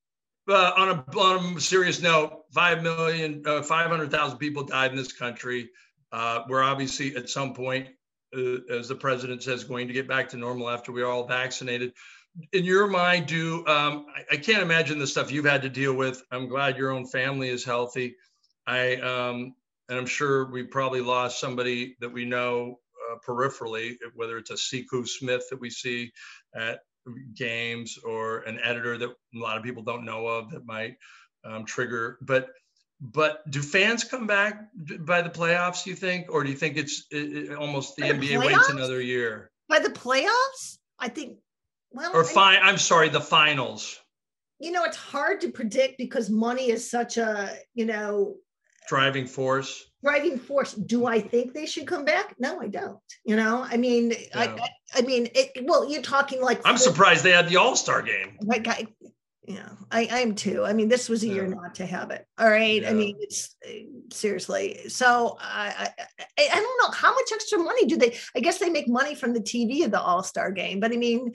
Uh, on, a, on a serious note, five million, uh, five hundred thousand people died in this country. Uh, we're obviously at some point, uh, as the president says, going to get back to normal after we're all vaccinated. In your mind, do um, I, I can't imagine the stuff you've had to deal with. I'm glad your own family is healthy. I um, and I'm sure we probably lost somebody that we know uh, peripherally, whether it's a Siku Smith that we see at games or an editor that a lot of people don't know of that might um, trigger. But but do fans come back by the playoffs, you think? Or do you think it's it, it almost the, the N B A playoffs? Waits another year? By the playoffs? I think, well. Or fine, I'm sorry, the finals. You know, it's hard to predict because money is such a, you know. Driving force. Driving force. Do I think they should come back? No, I don't. You know, I mean, yeah. I, I, I mean, it, well, you're talking like. I'm surprised they had the All-Star game. Like, I, yeah, I, I am too. I mean, this was a yeah. year not to have it. All right. Yeah. I mean, it's seriously. So I, I, I don't know how much extra money do they, I guess they make money from the T V of the All-Star game, but I mean,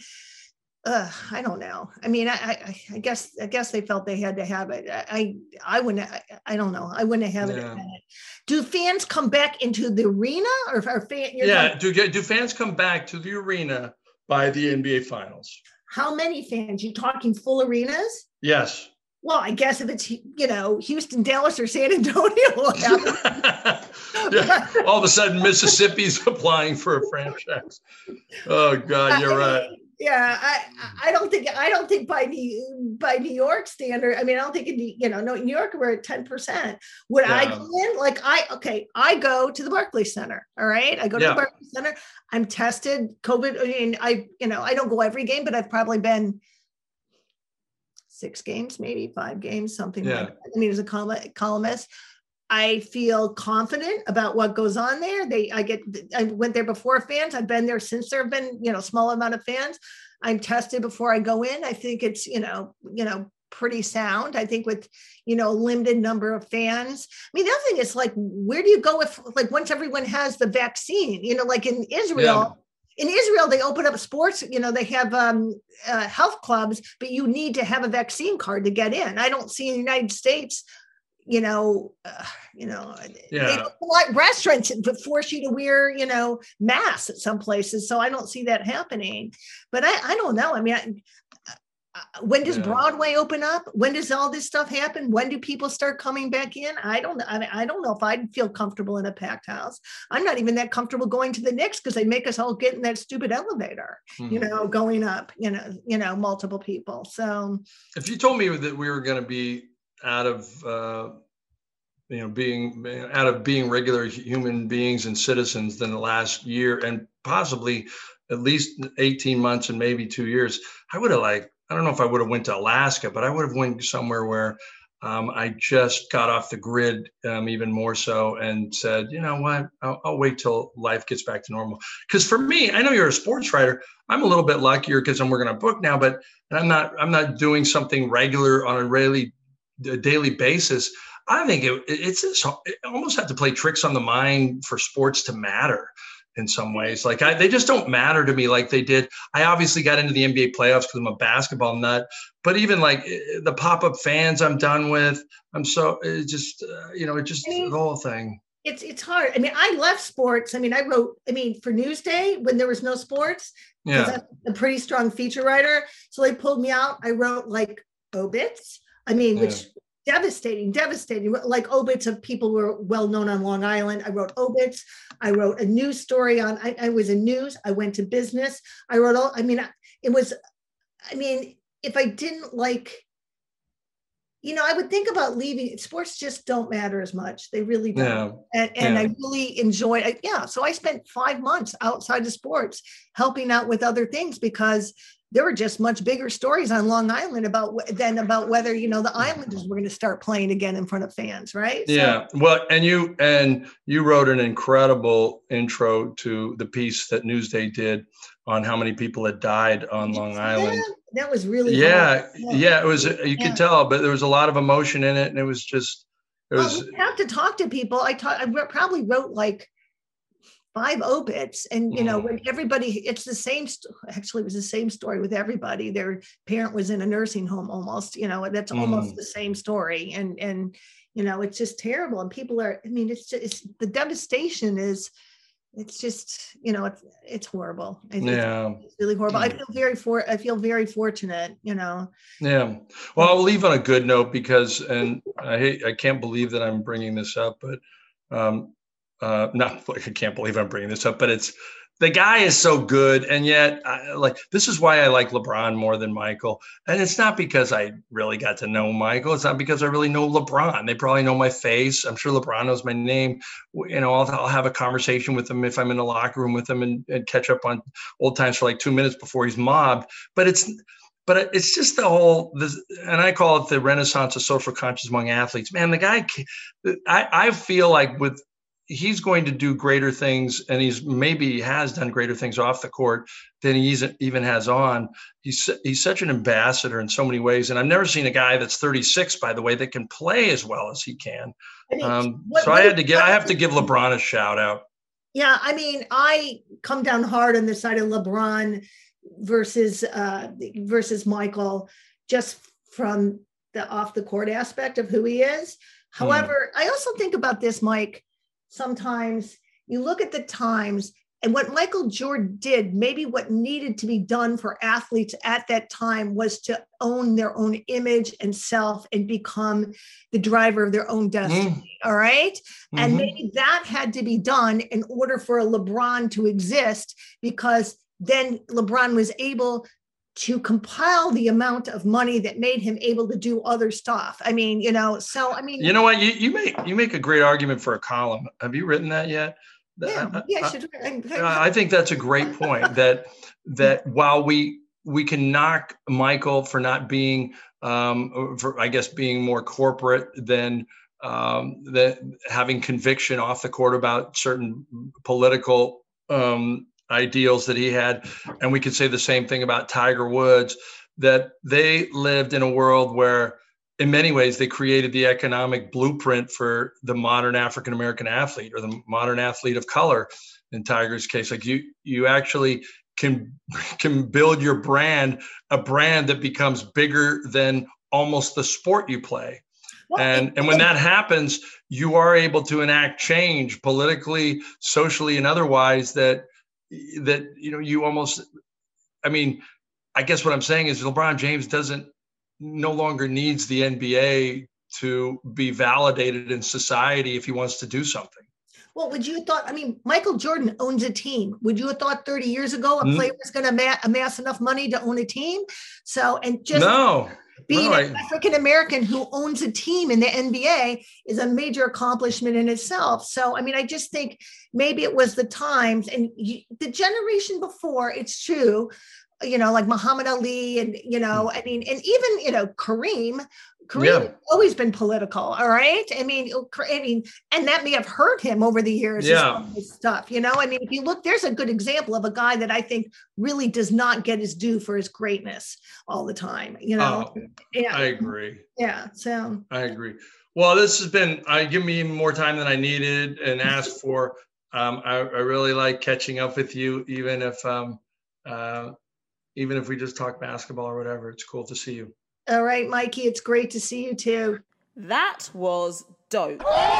Uh, I don't know. I mean, I, I, I guess, I guess they felt they had to have it. I, I wouldn't. I, I don't know. I wouldn't have yeah. it. Do fans come back into the arena, or are fan? Yeah. Talking, do do fans come back to the arena by the N B A Finals? How many fans? You talking full arenas? Yes. Well, I guess if it's, you know, Houston, Dallas, or San Antonio, will happen. Yeah. All of a sudden, Mississippi's applying for a franchise. Oh God, you're right. Yeah, I I don't think I don't think by New by New York standard. I mean, I don't think in the, you know, no, New York we're at ten percent. Would yeah. I go in? Like I okay, I go to the Barclays Center. All right, I go to yeah. the Barclays Center. I'm tested COVID. I mean, I you know I don't go every game, but I've probably been six games, maybe five games, something yeah. like that. I mean, as a columnist. I feel confident about what goes on there. They, I get, I went there before fans. I've been there since there have been, you know, small amount of fans. I'm tested before I go in. I think it's, you know, you know, pretty sound. I think with, you know, limited number of fans. I mean, the other thing is like, where do you go if like once everyone has the vaccine? You know, like in Israel. Yeah. In Israel, they open up sports, you know, they have um, uh, health clubs, but you need to have a vaccine card to get in. I don't see in the United States, you know, uh, you know, yeah. they don't like restaurants but force you to wear, you know, masks at some places. So I don't see that happening. But I, I don't know. I mean, I, when does Yeah. Broadway open up? When does all this stuff happen? When do people start coming back in? I don't I, mean, I don't know if I'd feel comfortable in a packed house. I'm not even that comfortable going to the Knicks because they make us all get in that stupid elevator, Mhm. you know, going up, you know, you know, multiple people. So if you told me that we were going to be out of, uh, you know, being out of being regular human beings and citizens than the last year and possibly at least eighteen months and maybe two years, I would have like, I don't know if I would have went to Alaska, but I would have went somewhere where um, I just got off the grid um, even more so and said, you know what, I'll, I'll wait till life gets back to normal. Because for me, I know you're a sports writer. I'm a little bit luckier because I'm working on a book now, but I'm not, I'm not doing something regular on a really a daily basis. I think it, it's just, it almost have to play tricks on the mind for sports to matter in some ways. Like I, they just don't matter to me like they did. I obviously got into the N B A playoffs because I'm a basketball nut, but even like the pop-up fans I'm done with, I'm so it just, uh, you know, it just, I mean, the whole thing. It's it's hard. I mean, I left sports. I mean, I wrote, I mean, for Newsday when there was no sports, because Yeah. I'm a pretty strong feature writer. So they pulled me out. I wrote like obits. I mean, Yeah. which devastating, devastating, like obits of people who were well known on Long Island. I wrote obits. I wrote a news story on, I, I was in news. I went to business. I wrote all, I mean, it was, I mean, if I didn't like, you know, I would think about leaving. Sports just don't matter as much. They really don't. Yeah. And, and Yeah. I really enjoyed it. Yeah. So I spent five months outside of sports helping out with other things because there were just much bigger stories on Long Island about than about whether, you know, the Islanders were going to start playing again in front of fans. Right. Yeah. So, well, and you, and you wrote an incredible intro to the piece that Newsday did on how many people had died on Long Island. that, that was really, Yeah, hard. yeah, it was, you Yeah. could tell, but there was a lot of emotion in it, and it was just, it was, Well, we have to talk to people. I taught, I wrote- probably wrote like five obits, and you know, when everybody, it's the same. st- Actually, it was the same story with everybody. Their parent was in a nursing home, almost. You know, that's almost Mm. the same story, and and you know, it's just terrible. And people are. I mean, it's just it's, the devastation is. It's just, you know, it's it's horrible. It's, yeah, it's really horrible. I Mm. feel very for. I feel very fortunate. You know. yeah. Well, I'll leave on a good note because, and I hate, I can't believe that I'm bringing this up, but, um, uh, not like I can't believe I'm bringing this up, but it's, the guy is so good. And yet I, like, this is why I like LeBron more than Michael. And it's not because I really got to know Michael. It's not because I really know LeBron. They probably know my face. I'm sure LeBron knows my name. You know, I'll, I'll have a conversation with him if I'm in the locker room with him and, and catch up on old times for like two minutes before he's mobbed. But it's, but it's just the whole, this, and I call it the renaissance of social conscience among athletes. Man, the guy, I, I feel like with, he's going to do greater things, and he's maybe has done greater things off the court than he even has on. He's he's such an ambassador in so many ways, and I've never seen a guy that's thirty-six, by the way, that can play as well as he can. I mean, Um, what- so what I is- had to give I have to give LeBron a shout out. Yeah, I mean, I come down hard on the side of LeBron versus uh, versus Michael, just from the off the court aspect of who he is. However, I also think about this, Mike. Sometimes you look at the times and what Michael Jordan did, maybe what needed to be done for athletes at that time was to own their own image and self and become the driver of their own destiny. Mm. All right. And Mhm. maybe that had to be done in order for a LeBron to exist, because then LeBron was able to compile the amount of money that made him able to do other stuff. I mean, you know, so, I mean, You know what? You you make you make a great argument for a column. Have you written that yet? yeah, I- yeah, I I- should. I think that's a great point. That that while we we can knock Michael for not being, um, for I guess being more corporate than um, that having conviction off the court about certain political um, ideals that he had, and we could say the same thing about Tiger Woods. That they lived in a world where, in many ways, they created the economic blueprint for the modern African American athlete or the modern athlete of color. In Tiger's case, like you, you actually can can build your brand, a brand that becomes bigger than almost the sport you play. Well, And and when that happens, you are able to enact change politically, socially, and otherwise. That that you know you almost, I mean. I guess what I'm saying is LeBron James doesn't no longer needs the N B A to be validated in society if he wants to do something. Well, would you have thought, I mean, Michael Jordan owns a team. Would you have thought thirty years ago a mm-hmm. player was going to ama- amass enough money to own a team? So, and just no, being no, an I... African-American who owns a team in the N B A is a major accomplishment in itself. So, I mean, I just think maybe it was the times and you, the generation before, it's true, you know, like Muhammad Ali and, you know, I mean, and even, you know, Kareem, Kareem yeah. has always been political. All right. I mean, I mean, and that may have hurt him over the years. Yeah. His stuff, you know, I mean, if you look, there's a good example of a guy that I think really does not get his due for his greatness all the time. You know, oh, yeah, I agree. Yeah. So I agree. Well, this has been, I give me more time than I needed and asked for. Um, I, I really like catching up with you, even if, um, uh, even if we just talk basketball or whatever. It's cool to see you. All right, Mikey, it's great to see you too. That was dope.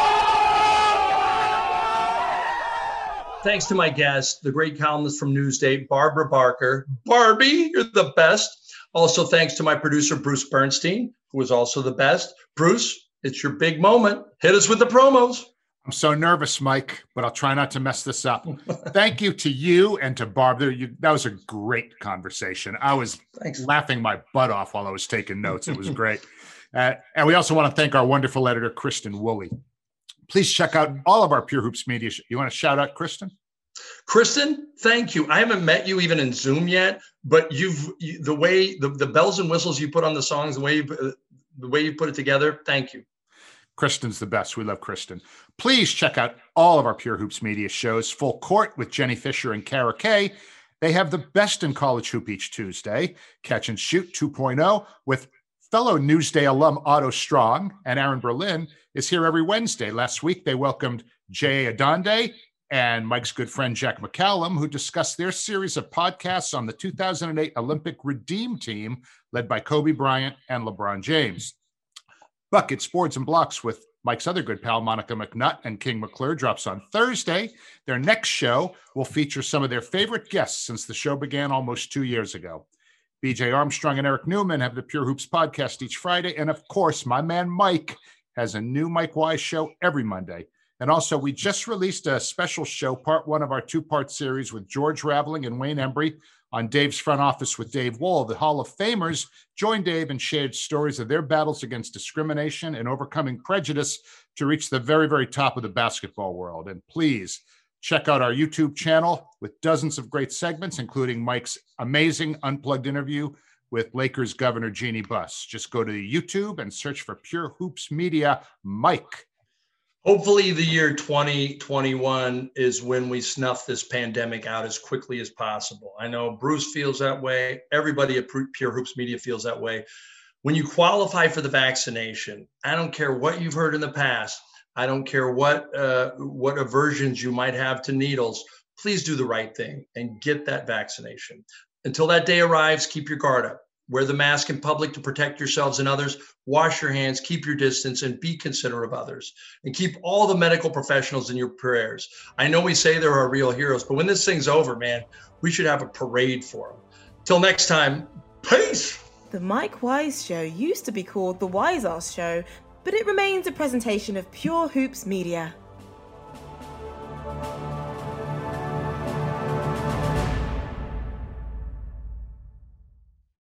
Thanks to my guest, the great columnist from Newsday, Barbara Barker. Barbie, you're the best. Also, thanks to my producer, Bruce Bernstein, who is also the best. Bruce, it's your big moment. Hit us with the promos. I'm so nervous, Mike, but I'll try not to mess this up. Thank you to you and to Barb. You, that was a great conversation. I was Thanks. laughing my butt off while I was taking notes. It was great. Uh, and we also want to thank our wonderful editor, Kristen Woolley. Please check out all of our Pure Hoops media. You want to shout out Kristen? Kristen, thank you. I haven't met you even in Zoom yet, but you've you, the way the, the bells and whistles you put on the songs, the way you, uh, the way you put it together. Thank you. Kristen's the best. We love Kristen. Please check out all of our Pure Hoops media shows. Full Court with Jenny Fisher and Kara Kay. They have the best in college hoop each Tuesday. Catch and Shoot two point oh with fellow Newsday alum Otto Strong, and Aaron Berlin is here every Wednesday. Last week, they welcomed Jay Adonde and Mike's good friend Jack McCallum, who discussed their series of podcasts on the two thousand eight Olympic Redeem Team led by Kobe Bryant and LeBron James. Buckets, Boards, and Blocks with Mike's other good pal, Monica McNutt and King McClure, drops on Thursday. Their next show will feature some of their favorite guests since the show began almost two years ago. B J Armstrong and Eric Newman have the Pure Hoops podcast each Friday. And of course, my man Mike has a new Mike Wise show every Monday. And also, we just released a special show, part one of our two-part series with George Raveling and Wayne Embry on Dave's Front Office with Dave Wall. The Hall of Famers joined Dave and shared stories of their battles against discrimination and overcoming prejudice to reach the very, very top of the basketball world. And please check out our YouTube channel with dozens of great segments, including Mike's amazing unplugged interview with Lakers Governor Jeannie Buss. Just go to YouTube and search for Pure Hoops Media, Mike. Hopefully the year twenty twenty-one is when we snuff this pandemic out as quickly as possible. I know Bruce feels that way. Everybody at Pure Hoops Media feels that way. When you qualify for the vaccination, I don't care what you've heard in the past. I don't care what uh, what aversions you might have to needles. Please do the right thing and get that vaccination. Until that day arrives, keep your guard up. Wear the mask in public to protect yourselves and others. Wash your hands, keep your distance, and be considerate of others. And keep all the medical professionals in your prayers. I know we say they're our real heroes, but when this thing's over, man, we should have a parade for them. Till next time, peace! The Mike Wise Show used to be called The Wise Ass Show, but it remains a presentation of Pure Hoops Media.